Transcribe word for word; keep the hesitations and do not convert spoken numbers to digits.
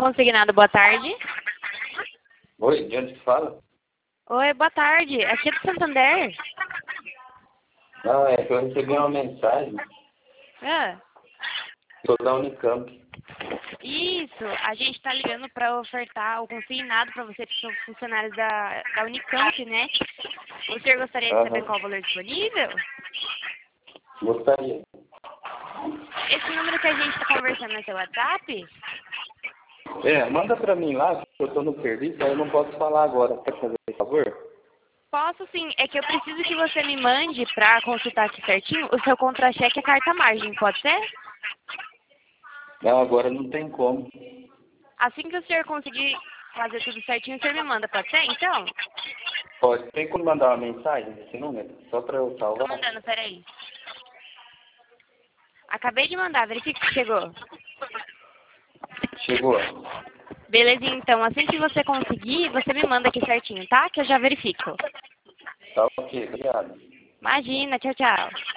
Consignado, boa tarde. Oi, de onde que fala? Oi, boa tarde. Aqui é do Santander. Não, é que eu recebi uma mensagem. Ah, Sou da Unicamp. isso, a gente tá ligando para ofertar o consignado para você que são funcionários da, da Unicamp, né? O senhor gostaria de saber Aham. qual o valor disponível? Gostaria. Esse número que a gente está conversando é seu WhatsApp? É, manda pra mim lá, que eu tô no serviço, aí eu não posso falar agora. Pode fazer por favor? Posso sim, é que eu preciso que você me mande para consultar aqui certinho o seu contra-cheque e a carta-margem, pode ser? Não, agora não tem como. Assim que o senhor conseguir fazer tudo certinho, o senhor me manda, pode ser então? Pode. Tem como mandar uma mensagem nesse número? Só pra eu Tô salvar? mandando, peraí. Acabei de mandar, verifique se chegou. Chegou. Belezinha, então. Assim que você conseguir, você me manda aqui certinho, tá? Que eu já verifico. Tá ok, obrigado. Imagina, tchau, tchau.